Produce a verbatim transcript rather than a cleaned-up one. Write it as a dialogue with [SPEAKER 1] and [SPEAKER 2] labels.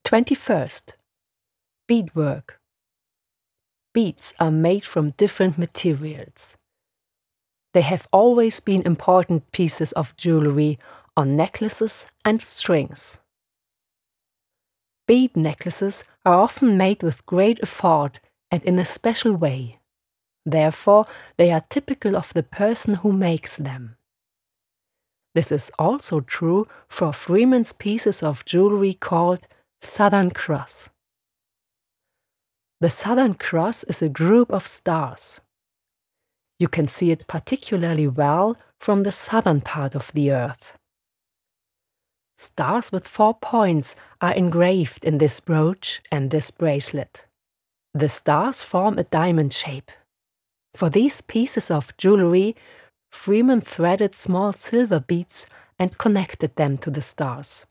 [SPEAKER 1] twenty-first. Beadwork. Beads are made from different materials. They have always been important pieces of jewelry on necklaces and strings. Bead necklaces are often made with great effort and in a special way. Therefore, they are typical of the person who makes them. This is also true for Freeman's pieces of jewelry called Southern Cross. The Southern Cross is a group of stars. You can see it particularly well from the southern part of the Earth. Stars with four points are engraved in this brooch and this bracelet. The stars form a diamond shape. For these pieces of jewelry, Freeman threaded small silver beads and connected them to the stars.